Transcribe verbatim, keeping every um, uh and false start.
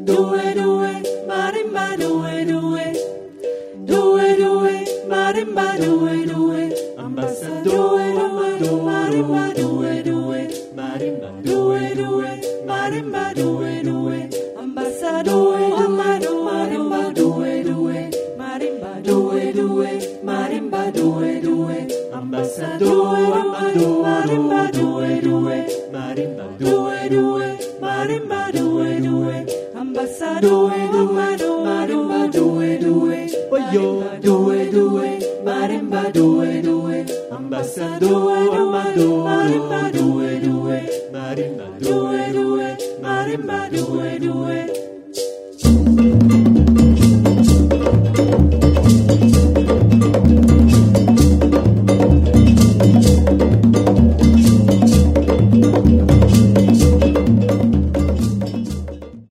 due due, marimba due due, due due, marimba due due, ambassadore marimba due due, marimba due due, marimba due due, ambassadore marimba due due, marimba due due, marimba due due, ambassadore marimba due due, marimba due due, marimba due due, ambassadore marimba due due, voglio due due, marimba due due, ambassadore marimba due due, marimba due due, marimba due due.